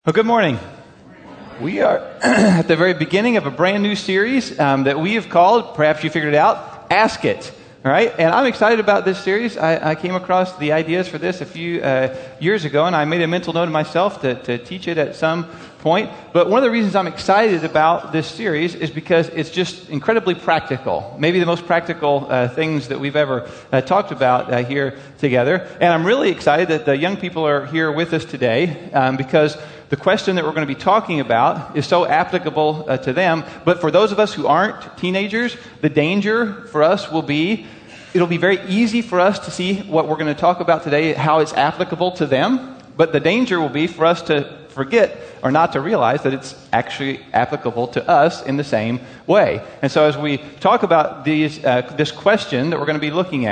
Well, good morning. We are at the very beginning of a brand new series that we have called, perhaps you figured it out, Ask It. All right, and I'm excited about this series. I came across the ideas for this a few years ago, and I made a mental note of myself to teach it at some point. But one of the reasons I'm excited about this series is because it's just incredibly practical. Maybe the most practical things that we've ever talked about here together. And I'm really excited that the young people are here with us today because the question that we're going to be talking about is so applicable to them. But for those of us who aren't teenagers, the danger for us will be, it'll be very easy for us to see what we're going to talk about today, how it's applicable to them. But the danger will be for us to forget or not to realize that it's actually applicable to us in the same way. And so as we talk about this question that we're going to be looking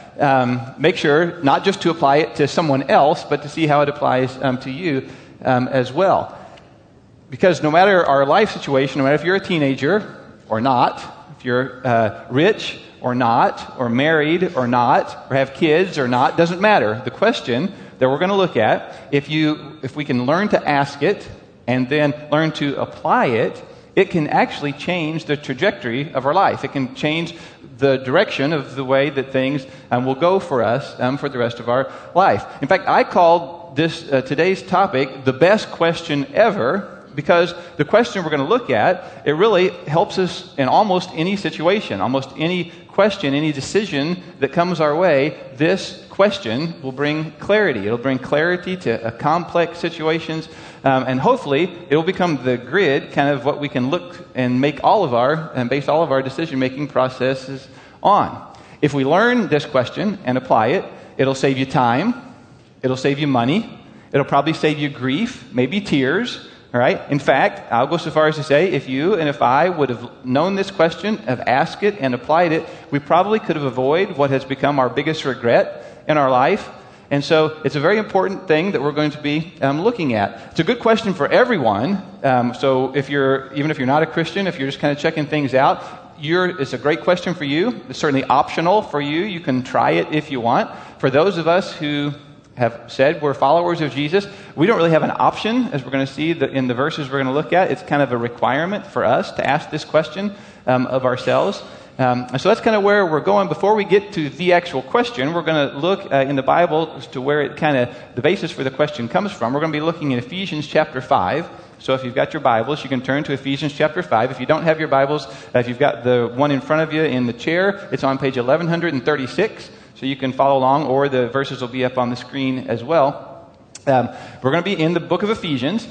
at, make sure not just to apply it to someone else, but to see how it applies to you as well. Because no matter our life situation, no matter if you're a teenager or not, if you're rich or not, or married or not, or have kids or not, doesn't matter. The question that we're going to look at, if we can learn to ask it and then learn to apply it, it can actually change the trajectory of our life. It can change the direction of the way that things will go for us for the rest of our life. In fact, I called this today's topic the best question ever, because the question we're going to look at, it really helps us in almost any situation, almost any question, any decision that comes our way. This question will bring clarity. It'll bring clarity to complex situations, and hopefully it will become the grid, kind of what we can look and make base all of our decision-making processes on. If we learn this question and apply it, it'll save you time. It'll save you money. It'll probably save you grief, maybe tears. All right. In fact, I'll go so far as to say, if you and if I would have known this question, have asked it and applied it, we probably could have avoided what has become our biggest regret in our life. And so it's a very important thing that we're going to be looking at. It's a good question for everyone. So even if you're not a Christian, if you're just kind of checking things out, it's a great question for you. It's certainly optional for you. You can try it if you want. For those of us who have said we're followers of Jesus, we don't really have an option, as we're going to see in the verses we're going to look at. It's kind of a requirement for us to ask this question of ourselves. And so that's kind of where we're going. Before we get to the actual question, we're going to look in the Bible as to where the basis for the question comes from. We're going to be looking at Ephesians chapter 5. So if you've got your Bibles, you can turn to Ephesians chapter 5. If you don't have your Bibles, if you've got the one in front of you in the chair, it's on page 1136. So you can follow along, or the verses will be up on the screen as well. We're going to be in the book of Ephesians.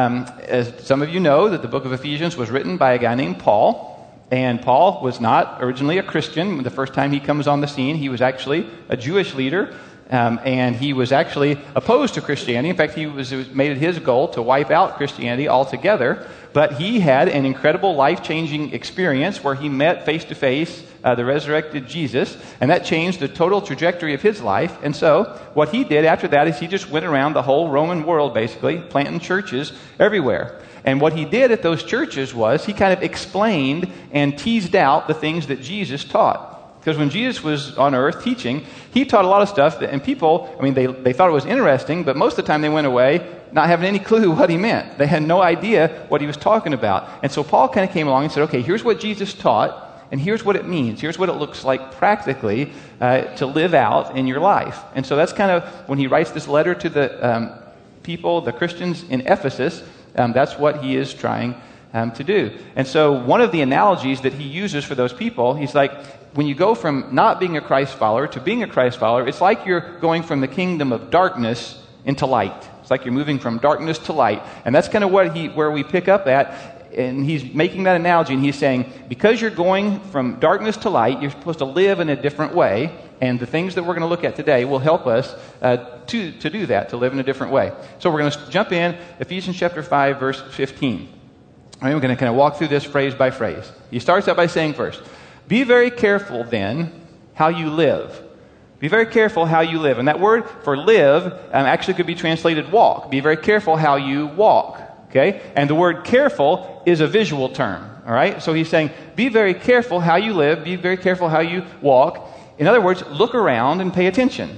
As some of you know, that the book of Ephesians was written by a guy named Paul. And Paul was not originally a Christian. The first time he comes on the scene, he was actually a Jewish leader. And he was actually opposed to Christianity. In fact, it made it his goal to wipe out Christianity altogether. But he had an incredible life-changing experience where he met face-to-face the resurrected Jesus, and that changed the total trajectory of his life. And so what he did after that is he just went around the whole Roman world, basically, planting churches everywhere. And what he did at those churches was he kind of explained and teased out the things that Jesus taught. Because when Jesus was on earth teaching, he taught a lot of stuff, and people, they thought it was interesting, but most of the time they went away not having any clue what he meant. They had no idea what he was talking about. And so Paul kind of came along and said, okay, here's what Jesus taught, and here's what it means. Here's what it looks like practically to live out in your life. And so that's kind of when he writes this letter to the people, the Christians in Ephesus, that's what he is trying to do. And so one of the analogies that he uses for those people, he's like, when you go from not being a Christ follower to being a Christ follower, it's like you're going from the kingdom of darkness into light. It's like you're moving from darkness to light. And that's kind of where we pick up at. And he's making that analogy, and he's saying, because you're going from darkness to light, you're supposed to live in a different way. And the things that we're going to look at today will help us to do that, to live in a different way. So we're going to jump in, Ephesians chapter 5, verse 15. All right, we're going to kind of walk through this phrase by phrase. He starts out by saying first, be very careful then how you live. Be very careful how you live. And that word for live actually could be translated walk. Be very careful how you walk. Okay? And the word careful is a visual term. All right? So he's saying, be very careful how you live. Be very careful how you walk. In other words, look around and pay attention.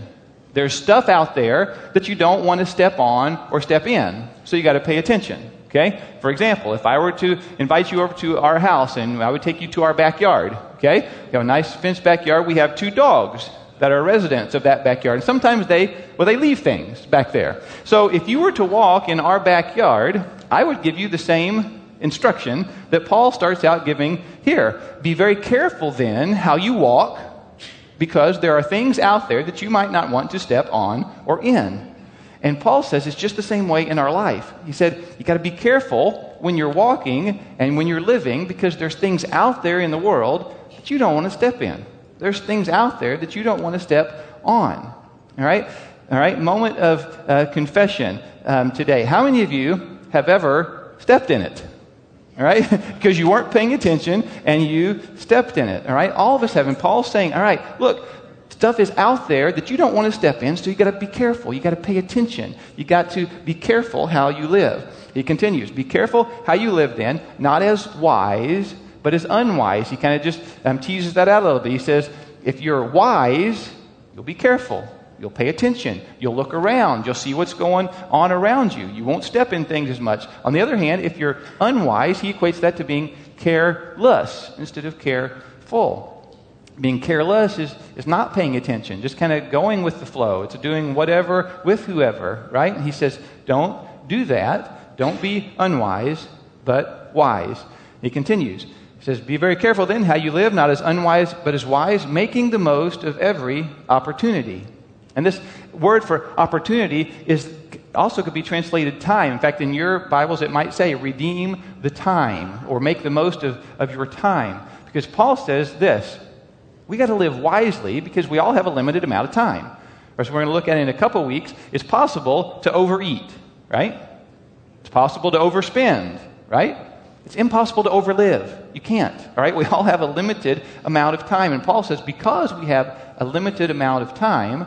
There's stuff out there that you don't want to step on or step in, so you got to pay attention. Okay? For example, if I were to invite you over to our house and I would take you to our backyard, okay? We have a nice fenced backyard. We have 2 dogs that are residents of that backyard. And sometimes they leave things back there. So if you were to walk in our backyard, I would give you the same instruction that Paul starts out giving here. Be very careful then how you walk, because there are things out there that you might not want to step on or in. And Paul says it's just the same way in our life. He said, you got to be careful when you're walking and when you're living, because there's things out there in the world that you don't want to step in. There's things out there that you don't want to step on. All right? All right? Moment of confession today. How many of you have ever stepped in it? All right? Because you weren't paying attention and you stepped in it. All right? All of us have. And Paul's saying, all right, look, stuff is out there that you don't want to step in, so you got to be careful. You got to pay attention. You got to be careful how you live. He continues, be careful how you live then, not as wise, but as unwise. He kind of just teases that out a little bit. He says, if you're wise, you'll be careful. You'll pay attention. You'll look around. You'll see what's going on around you. You won't step in things as much. On the other hand, if you're unwise, he equates that to being careless instead of careful. Being careless is not paying attention, just kind of going with the flow. It's doing whatever with whoever, right? And he says, don't do that. Don't be unwise, but wise. He continues. He says, be very careful then how you live, not as unwise, but as wise, making the most of every opportunity. And this word for opportunity also could be translated time. In fact, in your Bibles, it might say redeem the time or make the most of your time. Because Paul says this, we got to live wisely because we all have a limited amount of time. Or as we're going to look at in a couple weeks, it's possible to overeat, right? It's possible to overspend, right? It's impossible to overlive. You can't, all right? We all have a limited amount of time. And Paul says because we have a limited amount of time,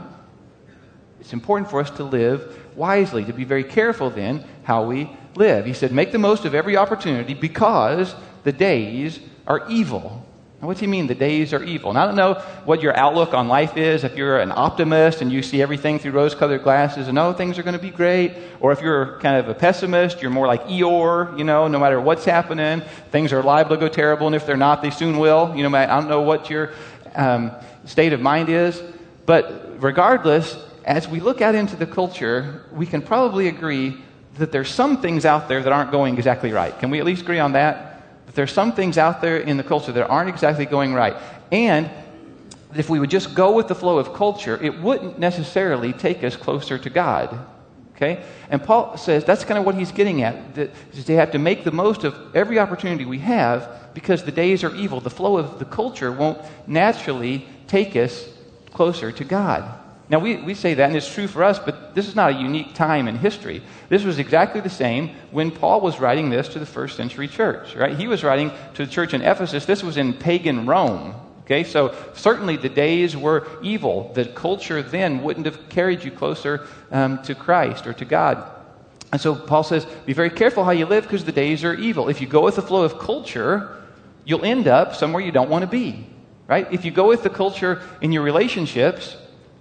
it's important for us to live wisely, to be very careful then how we live. He said, make the most of every opportunity because the days are evil. Now, what's he mean, the days are evil? Now, I don't know what your outlook on life is. If you're an optimist and you see everything through rose-colored glasses and, things are going to be great. Or if you're kind of a pessimist, you're more like Eeyore, no matter what's happening, things are liable to go terrible. And if they're not, they soon will. I don't know what your state of mind is. But regardless, as we look out into the culture, we can probably agree that there's some things out there that aren't going exactly right. Can we at least agree on that? That there's some things out there in the culture that aren't exactly going right. And if we would just go with the flow of culture, it wouldn't necessarily take us closer to God. Okay? And Paul says that's kind of what he's getting at. That they have to make the most of every opportunity we have because the days are evil. The flow of the culture won't naturally take us closer to God. Now, we say that, and it's true for us, but this is not a unique time in history. This was exactly the same when Paul was writing this to the first century church, right? He was writing to the church in Ephesus. This was in pagan Rome, okay? So certainly the days were evil. The culture then wouldn't have carried you closer to Christ or to God. And so Paul says, be very careful how you live because the days are evil. If you go with the flow of culture, you'll end up somewhere you don't want to be, right? If you go with the culture in your relationships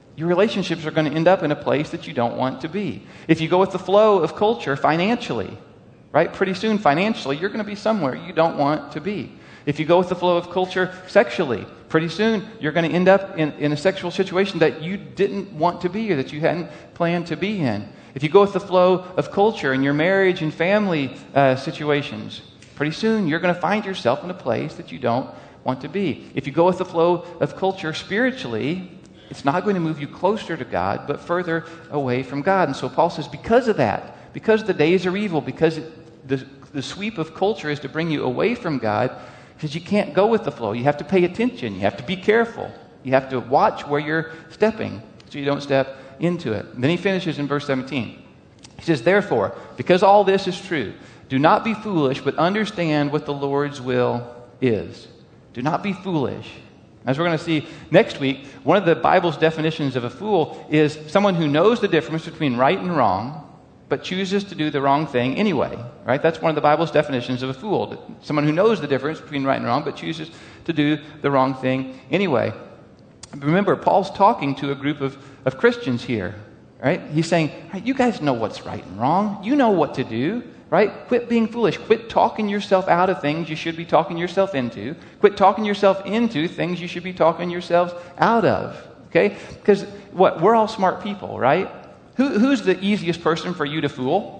are going to end up in a place that you don't want to be. If you go with the flow of culture financially, right? Pretty soon financially, you're going to be somewhere you don't want to be. If you go with the flow of culture sexually, pretty soon you're going to end up in a sexual situation that you didn't want to be or that you hadn't planned to be in. If you go with the flow of culture in your marriage and family situations, pretty soon you're going to find yourself in a place that you don't want to be. If you go with the flow of culture spiritually, it's not going to move you closer to God, but further away from God. And so Paul says, because of that, because the days are evil, because the sweep of culture is to bring you away from God, because you can't go with the flow. You have to pay attention. You have to be careful. You have to watch where you're stepping so you don't step into it. And then he finishes in verse 17. He says, therefore, because all this is true, do not be foolish, but understand what the Lord's will is. Do not be foolish. As we're going to see next week, one of the Bible's definitions of a fool is someone who knows the difference between right and wrong, but chooses to do the wrong thing anyway. Right? That's one of the Bible's definitions of a fool. Someone who knows the difference between right and wrong, but chooses to do the wrong thing anyway. Remember, Paul's talking to a group of Christians here, right? He's saying, right, you guys know what's right and wrong. You know what to do, right? Quit being foolish. Quit talking yourself out of things you should be talking yourself into. Quit talking yourself into things you should be talking yourselves out of, okay? Because we're all smart people, right? Who's the easiest person for you to fool?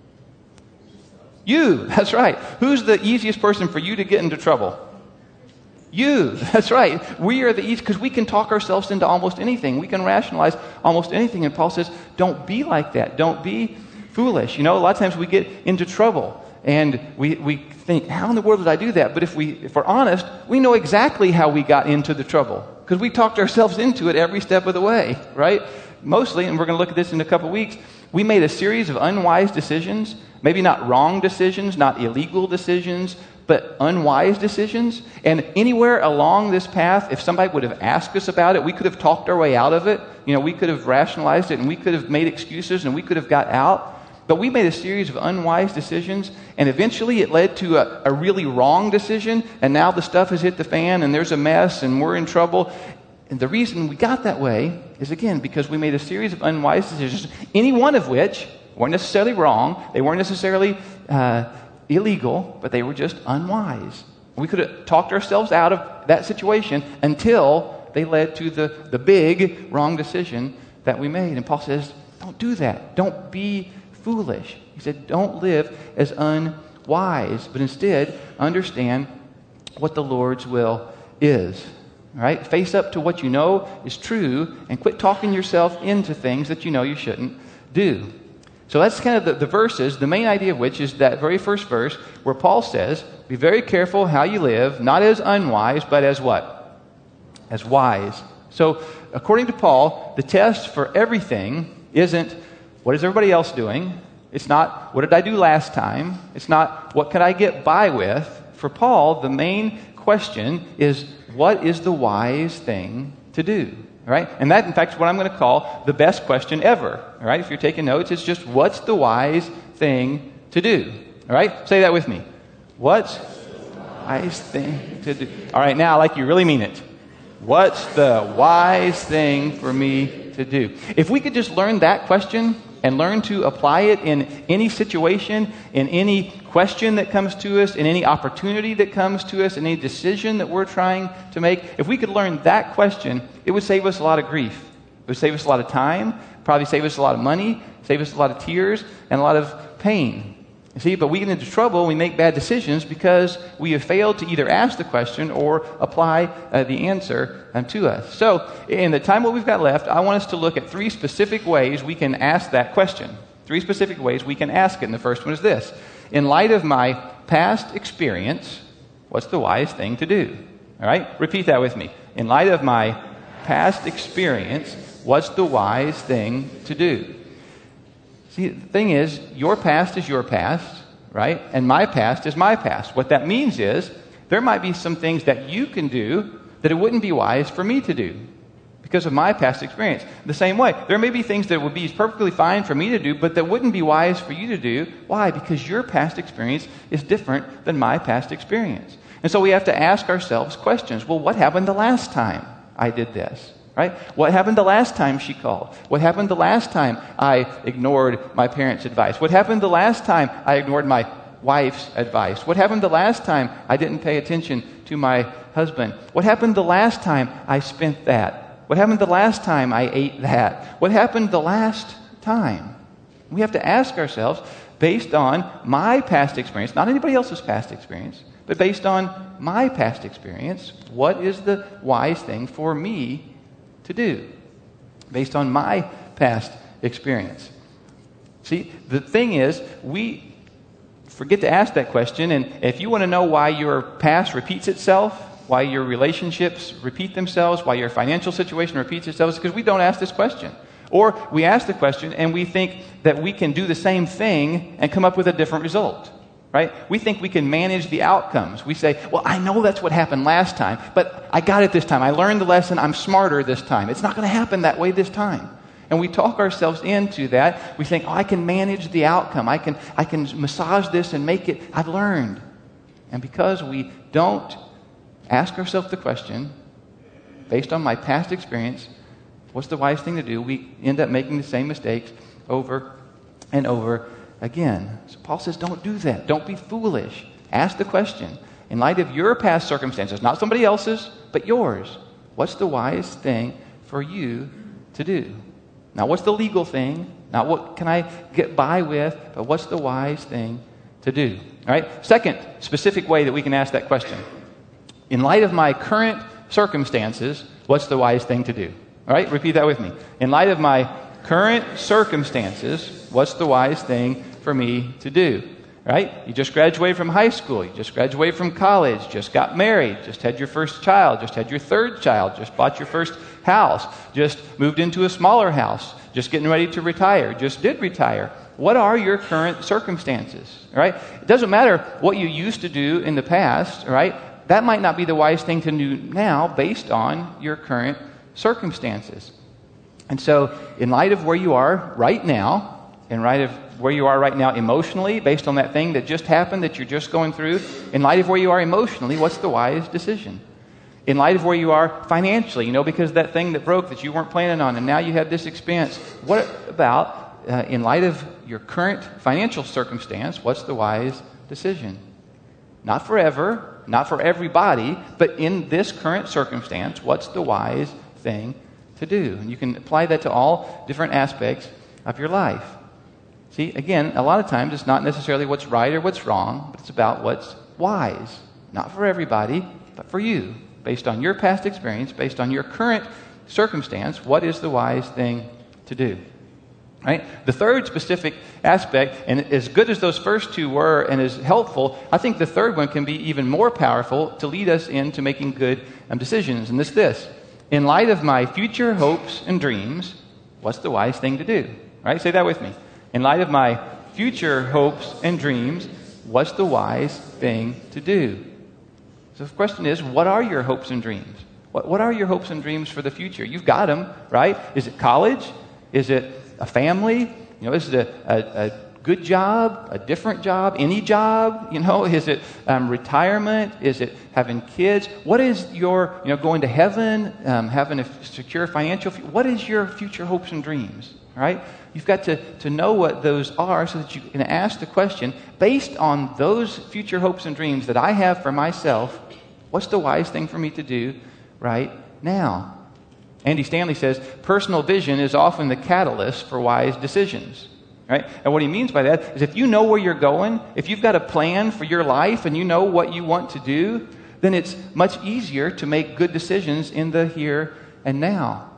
You, that's right. Who's the easiest person for you to get into trouble? You, that's right. We are the easy, because we can talk ourselves into almost anything. We can rationalize almost anything. And Paul says, don't be like that. Don't be foolish. You know, a lot of times we get into trouble and we think, how in the world did I do that? But if we're honest, we know exactly how we got into the trouble because we talked ourselves into it every step of the way, right? Mostly, and we're going to look at this in a couple weeks, we made a series of unwise decisions, maybe not wrong decisions, not illegal decisions, but unwise decisions. And anywhere along this path, if somebody would have asked us about it, we could have talked our way out of it. You know, we could have rationalized it and we could have made excuses and we could have got out. But we made a series of unwise decisions, and eventually it led to a really wrong decision, and now the stuff has hit the fan and there's a mess and we're in trouble. And the reason we got that way is, again, because we made a series of unwise decisions, any one of which weren't necessarily wrong, they weren't necessarily illegal, but they were just unwise. We could have talked ourselves out of that situation until they led to the big wrong decision that we made. And Paul says, don't do that. Don't be foolish. He said, don't live as unwise, but instead understand what the Lord's will is. All right? Face up to what you know is true and quit talking yourself into things that you know you shouldn't do. So that's kind of the verses, the main idea of which is that very first verse where Paul says, be very careful how you live, not as unwise, but as what? As wise. So according to Paul, the test for everything isn't what is everybody else doing? It's not what did I do last time? It's not what can I get by with? For Paul, the main question is what is the wise thing to do? All right? And that, in fact, is what I'm going to call the best question ever. All right? If you're taking notes, it's just what's the wise thing to do? All right? Say that with me. What's the wise thing to do? All right, now, like you really mean it. What's the wise thing for me to do? If we could just learn that question and learn to apply it in any situation, in any question that comes to us, in any opportunity that comes to us, in any decision that we're trying to make, if we could learn that question, it would save us a lot of grief. It would save us a lot of time, probably save us a lot of money, save us a lot of tears, and a lot of pain. You see, but we get into trouble, we make bad decisions because we have failed to either ask the question or apply the answer to us. So, in the time what we've got left, I want us to look at 3 specific ways we can ask that question. 3 specific ways we can ask it. And the first one is this. In light of my past experience, what's the wise thing to do? All right? Repeat that with me. In light of my past experience, what's the wise thing to do? See, the thing is, your past is your past, right? And my past is my past. What that means is there might be some things that you can do that it wouldn't be wise for me to do because of my past experience. The same way, there may be things that would be perfectly fine for me to do, but that wouldn't be wise for you to do. Why? Because your past experience is different than my past experience. And so we have to ask ourselves questions. Well, what happened the last time I did this? Right? What happened the last time she called? What happened the last time I ignored my parents' advice? What happened the last time I ignored my wife's advice? What happened the last time I didn't pay attention to my husband? What happened the last time I spent that? What happened the last time I ate that? What happened the last time? We have to ask ourselves, based on my past experience, not anybody else's past experience, but based on my past experience, what is the wise thing for me to do based on my past experience? See, the thing is, we forget to ask that question, and if you want to know why your past repeats itself, why your relationships repeat themselves, why your financial situation repeats itself, it's because we don't ask this question. Or we ask the question and we think that we can do the same thing and come up with a different result. Right? We think we can manage the outcomes. We say, well, I know that's what happened last time, but I got it this time. I learned the lesson. I'm smarter this time. It's not going to happen that way this time. And we talk ourselves into that. We think, oh, I can manage the outcome. I can massage this and make it. I've learned. And because we don't ask ourselves the question, based on my past experience, what's the wise thing to do? We end up making the same mistakes over and over again. So Paul says, don't do that. Don't be foolish. Ask the question, in light of your past circumstances, not somebody else's, but yours, what's the wise thing for you to do? Not what's the legal thing, not what can I get by with, but what's the wise thing to do? All right? Second specific way that we can ask that question. In light of my current circumstances, what's the wise thing to do? All right? Repeat that with me. In light of my current circumstances, what's the wise thing for me to do? Right? You just graduated from high school. You just graduated from college. Just got married. Just had your first child. Just had your third child. Just bought your first house. Just moved into a smaller house. Just getting ready to retire. Just did retire. What are your current circumstances? Right? It doesn't matter what you used to do in the past. Right? That might not be the wise thing to do now based on your current circumstances. And so, in light of where you are right now, in light of where you are right now emotionally, based on that thing that just happened that you're just going through, in light of where you are emotionally, what's the wise decision? In light of where you are financially, because that thing that broke that you weren't planning on, and now you have this expense, what about, in light of your current financial circumstance, what's the wise decision? Not forever, not for everybody, but in this current circumstance, what's the wise thing to do? And you can apply that to all different aspects of your life. See, again, a lot of times it's not necessarily what's right or what's wrong, but it's about what's wise. Not for everybody, but for you. Based on your past experience, based on your current circumstance, what is the wise thing to do? Right? The third specific aspect, and as good as those first two were and as helpful, I think the third one can be even more powerful to lead us into making good decisions. And it's this. In light of my future hopes and dreams, what's the wise thing to do? Right? Say that with me. In light of my future hopes and dreams, what's the wise thing to do? So the question is, what are your hopes and dreams? What are your hopes and dreams for the future? You've got them, right? Is it college? Is it a family? Is it a good job? A different job? Any job? Is it retirement? Is it having kids? What is your, going to heaven, having a secure financial future? What is your future hopes and dreams? Right? You've got to know what those are so that you can ask the question, based on those future hopes and dreams that I have for myself, what's the wise thing for me to do right now? Andy Stanley says, personal vision is often the catalyst for wise decisions. Right? And what he means by that is if you know where you're going, if you've got a plan for your life and you know what you want to do, then it's much easier to make good decisions in the here and now.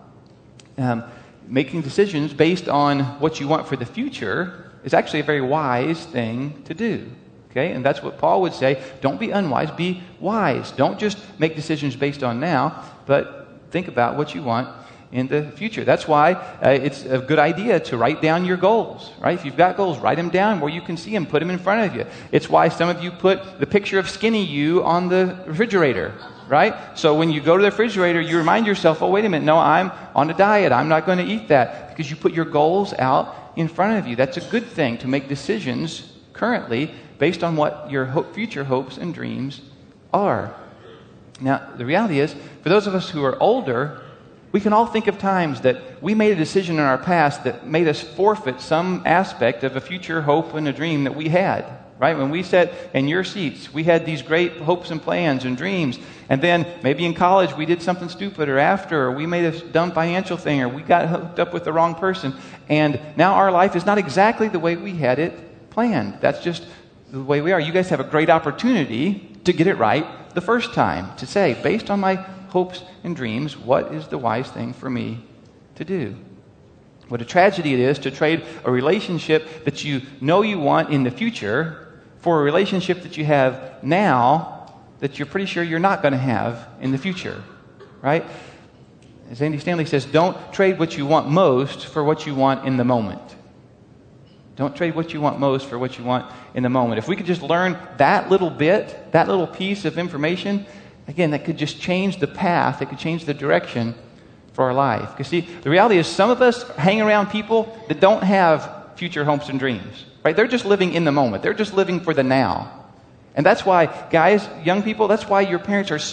Making decisions based on what you want for the future is actually a very wise thing to do. Okay? And that's what Paul would say. Don't be unwise, be wise. Don't just make decisions based on now, but think about what you want in the future. That's why it's a good idea to write down your goals, right? If you've got goals, write them down where you can see them, put them in front of you. It's why some of you put the picture of skinny you on the refrigerator, right? So when you go to the refrigerator, you remind yourself, oh, wait a minute, no, I'm on a diet. I'm not going to eat that, because you put your goals out in front of you. That's a good thing to make decisions currently based on what your future hopes and dreams are. Now, the reality is, for those of us who are older, we can all think of times that we made a decision in our past that made us forfeit some aspect of a future hope and a dream that we had, right? When we sat in your seats, we had these great hopes and plans and dreams. And then maybe in college we did something stupid, or after, or we made a dumb financial thing, or we got hooked up with the wrong person. And now our life is not exactly the way we had it planned. That's just the way we are. You guys have a great opportunity to get it right the first time, to say, based on my hopes and dreams, what is the wise thing for me to do? What a tragedy it is to trade a relationship that you know you want in the future for a relationship that you have now that you're pretty sure you're not going to have in the future, right? As Andy Stanley says, don't trade what you want most for what you want in the moment. Don't trade what you want most for what you want in the moment. If we could just learn that little bit, that little piece of information, again, that could just change the path. It could change the direction for our life. Because see, the reality is some of us hang around people that don't have future hopes and dreams. Right? They're just living in the moment. They're just living for the now. And that's why, guys, young people, that's why your parents are so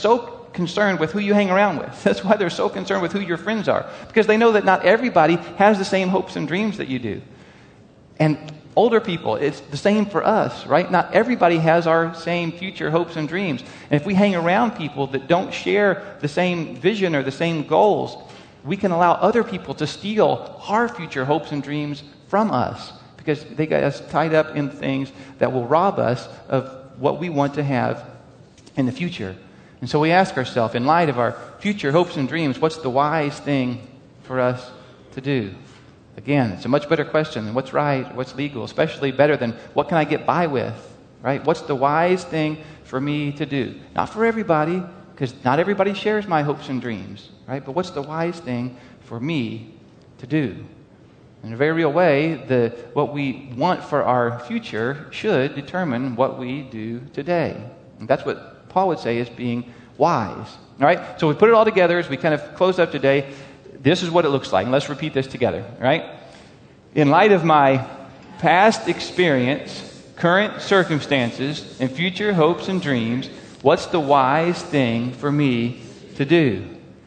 concerned with who you hang around with. That's why they're so concerned with who your friends are, because they know that not everybody has the same hopes and dreams that you do. And older people, it's the same for us, right? Not everybody has our same future hopes and dreams. And if we hang around people that don't share the same vision or the same goals, we can allow other people to steal our future hopes and dreams from us, because they got us tied up in things that will rob us of what we want to have in the future. And so we ask ourselves, in light of our future hopes and dreams, what's the wise thing for us to do? Again, it's a much better question than what's right, what's legal, especially better than what can I get by with, right? What's the wise thing for me to do? Not for everybody, because not everybody shares my hopes and dreams, right? But what's the wise thing for me to do? In a very real way, what we want for our future should determine what we do today. And that's what Paul would say is being wise. All right? So we put it all together as we kind of close up today. This is what it looks like. And let's repeat this together. All right? In light of my past experience, current circumstances, and future hopes and dreams, what's the wise thing for me to do?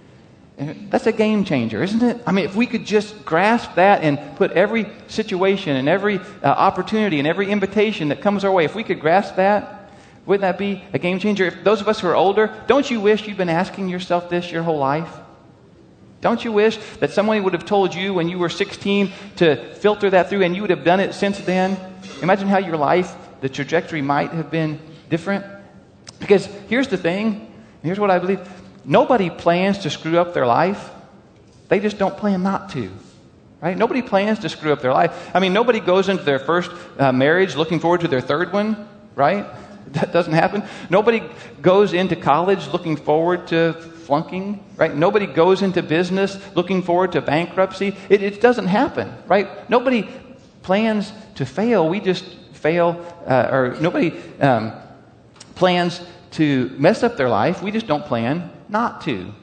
That's a game changer, isn't it? I mean, if we could just grasp that and put every situation and every opportunity and every invitation that comes our way, if we could grasp that, wouldn't that be a game changer? If those of us who are older, don't you wish you'd been asking yourself this your whole life? Don't you wish that someone would have told you when you were 16 to filter that through and you would have done it since then? Imagine how your life, the trajectory might have been different. Because here's the thing, here's what I believe. Nobody plans to screw up their life. They just don't plan not to, right? Nobody plans to screw up their life. I mean, nobody goes into their first marriage looking forward to their third one, right? That doesn't happen. Nobody goes into college looking forward to flunking, right? Nobody goes into business looking forward to bankruptcy. It doesn't happen, right? Nobody plans to fail. We just fail, or nobody plans to mess up their life. We just don't plan not to.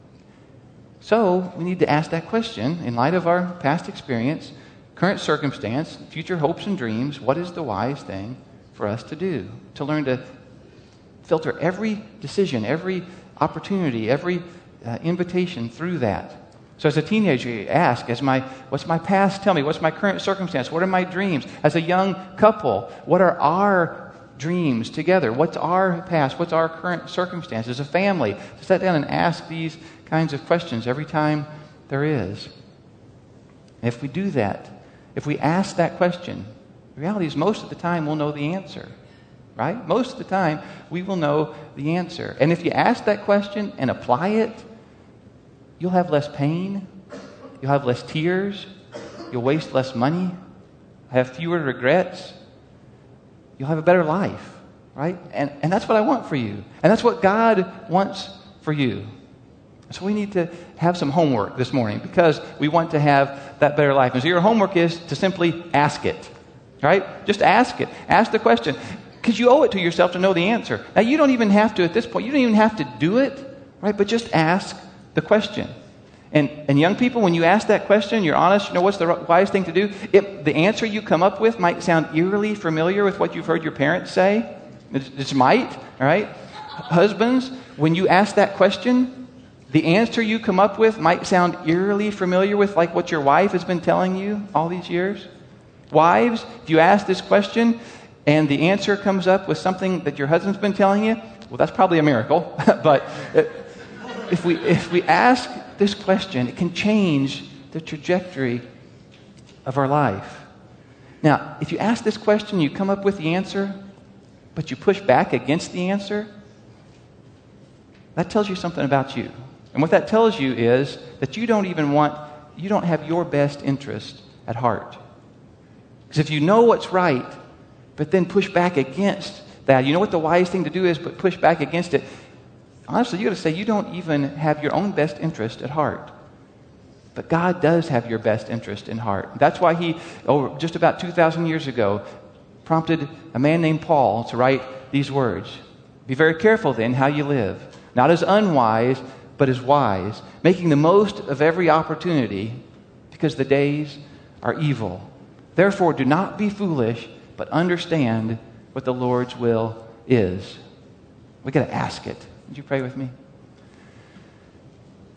So we need to ask that question in light of our past experience, current circumstance, future hopes and dreams. What is the wise thing for us to do? To learn to filter every decision, every opportunity, every invitation through that. So as a teenager, you ask, what's my past tell me? What's my current circumstance? What are my dreams? As a young couple, what are our dreams together? What's our past? What's our current circumstance? As a family, to sit down and ask these kinds of questions every time there is. And if we do that, if we ask that question, the reality is most of the time we'll know the answer, right? Most of the time we will know the answer. And if you ask that question and apply it, you'll have less pain, you'll have less tears, you'll waste less money, have fewer regrets, you'll have a better life, right? And that's what I want for you. And that's what God wants for you. So we need to have some homework this morning because we want to have that better life. And so your homework is to simply ask it, right? Just ask it. Ask the question. Because you owe it to yourself to know the answer. Now, you don't even have to, at this point, you don't even have to do it, right? But just ask the question. And young people, when you ask that question, you're honest, you know what's the wise thing to do? If the answer you come up with might sound eerily familiar with what you've heard your parents say, it might, all right? Husbands, when you ask that question, the answer you come up with might sound eerily familiar with like what your wife has been telling you all these years. Wives, if you ask this question and the answer comes up with something that your husband's been telling you, well, that's probably a miracle. But if we ask this question, it can change the trajectory of our life. Now, if you ask this question, you come up with the answer, but you push back against the answer, that tells you something about you. And what that tells you is that you don't have your best interest at heart. Because if you know what's right, but then push back against that, you know what the wise thing to do is, but push back against it. Honestly, you got to say you don't even have your own best interest at heart. But God does have your best interest in heart. That's why he, just about 2,000 years ago, prompted a man named Paul to write these words. Be very careful then how you live, not as unwise, but as wise, making the most of every opportunity, because the days are evil. Therefore, do not be foolish, but understand what the Lord's will is. We got to ask it. Would you pray with me?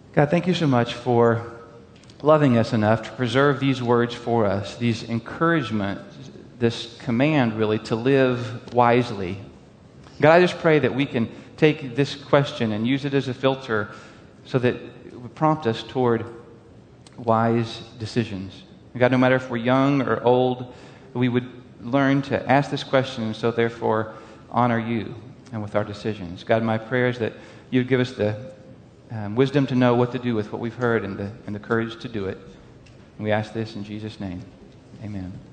God, thank you so much for loving us enough to preserve these words for us, these encouragement, this command really to live wisely. God, I just pray that we can take this question and use it as a filter so that it would prompt us toward wise decisions. God, no matter if we're young or old, we would learn to ask this question and so therefore honor you and with our decisions. God, my prayer is that you'd give us the wisdom to know what to do with what we've heard and the courage to do it. And we ask this in Jesus' name. Amen.